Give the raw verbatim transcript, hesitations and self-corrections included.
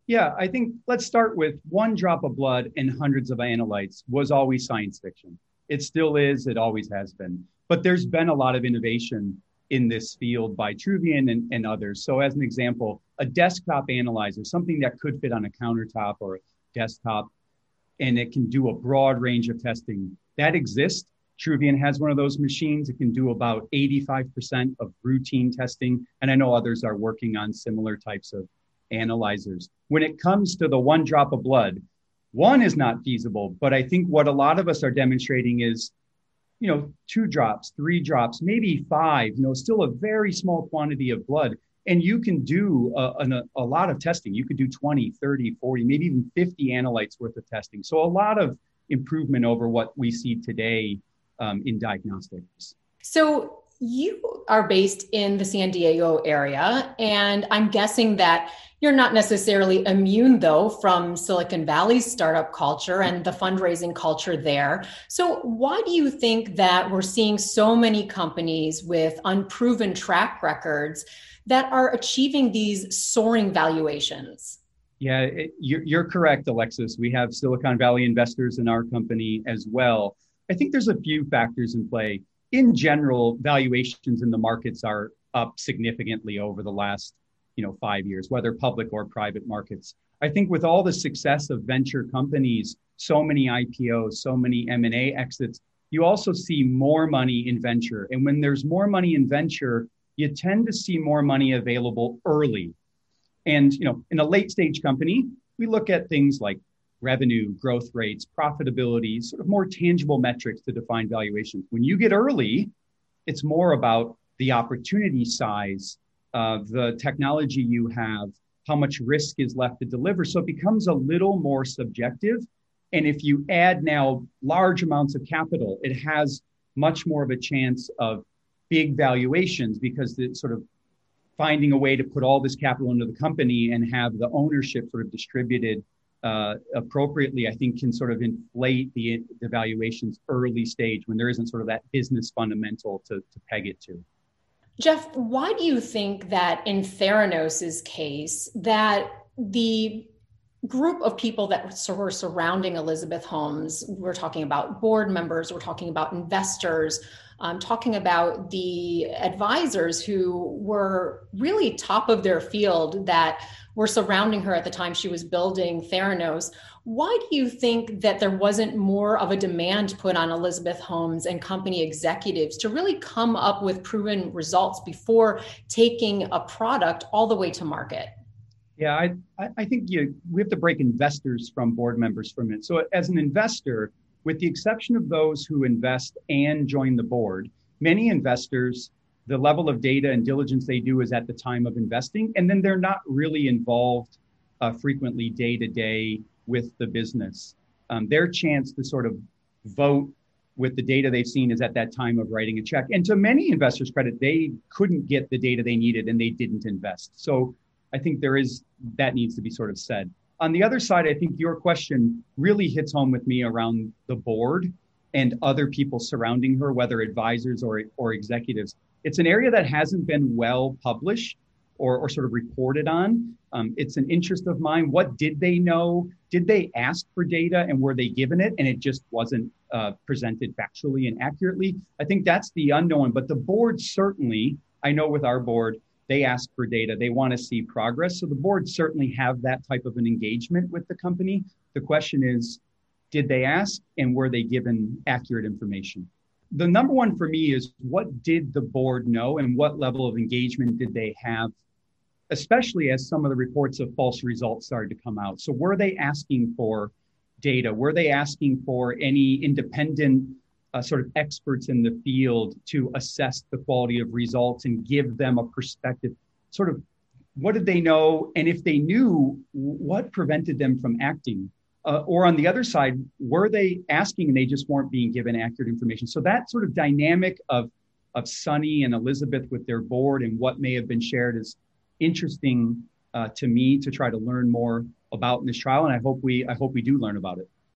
Yeah, I think let's start with one drop of blood and hundreds of analytes was always science fiction. It still is, it always has been. But there's been a lot of innovation in this field by Truvian and, and others. So as an example, a desktop analyzer, something that could fit on a countertop or a desktop, and it can do a broad range of testing. That exists. Truvian has one of those machines. It can do about eighty-five percent of routine testing. And I know others are working on similar types of analyzers. When it comes to the one drop of blood, one is not feasible, but I think what a lot of us are demonstrating is, you know, two drops, three drops, maybe five, you know, still a very small quantity of blood. And you can do a, a, a lot of testing. You could do twenty, thirty, forty, maybe even fifty analytes worth of testing. So a lot of improvement over what we see today um, in diagnostics. So you are based in the San Diego area, and I'm guessing that you're not necessarily immune, though, from Silicon Valley's startup culture and the fundraising culture there. So why do you think that we're seeing so many companies with unproven track records that are achieving these soaring valuations? Yeah, it, you're, you're correct, Alexis. We have Silicon Valley investors in our company as well. I think there's a few factors in play. In general, valuations in the markets are up significantly over the last, you know, five years, whether public or private markets. I think with all the success of venture companies, so many I P Os, so many M and A exits, you also see more money in venture. And when there's more money in venture, you tend to see more money available early. And, you know, in a late stage company, we look at things like revenue, growth rates, profitability, sort of more tangible metrics to define valuations. When you get early, it's more about the opportunity size, uh, the technology you have, how much risk is left to deliver. So it becomes a little more subjective. And if you add now large amounts of capital, it has much more of a chance of big valuations because it's sort of finding a way to put all this capital into the company and have the ownership sort of distributed uh, appropriately, I think can sort of inflate the, the valuations early stage when there isn't sort of that business fundamental to, to peg it to. Jeff, why do you think that in Theranos' case, that the group of people that were surrounding Elizabeth Holmes, we're talking about board members, we're talking about investors, um, talking about the advisors who were really top of their field that were surrounding her at the time she was building Theranos. Why do you think that there wasn't more of a demand put on Elizabeth Holmes and company executives to really come up with proven results before taking a product all the way to market? Yeah, I, I think you, we have to break investors from board members for a minute. So as an investor, with the exception of those who invest and join the board, many investors, the level of data and diligence they do is at the time of investing, and then they're not really involved uh, frequently day to day with the business. Um, their chance to sort of vote with the data they've seen is at that time of writing a check. And to many investors' credit, they couldn't get the data they needed and they didn't invest. So I think there is, that needs to be sort of said. On the other side, I think your question really hits home with me around the board and other people surrounding her, whether advisors or, or executives. It's an area that hasn't been well published or, or sort of reported on. Um, it's an interest of mine. What did they know? Did they ask for data and were they given it and it just wasn't uh, presented factually and accurately? I think that's the unknown, but the board certainly, I know with our board, they ask for data. They want to see progress. So the board certainly have that type of an engagement with the company. The question is, did they ask and were they given accurate information? The number one for me is what did the board know and what level of engagement did they have, especially as some of the reports of false results started to come out. So were they asking for data? Were they asking for any independent Uh, sort of experts in the field to assess the quality of results and give them a perspective? Sort of, what did they know? And if they knew, what prevented them from acting? Uh, or on the other side, were they asking and they just weren't being given accurate information? So that sort of dynamic of, of Sunny and Elizabeth with their board and what may have been shared is interesting uh, to me to try to learn more about in this trial. And I hope we, I hope we do learn about it.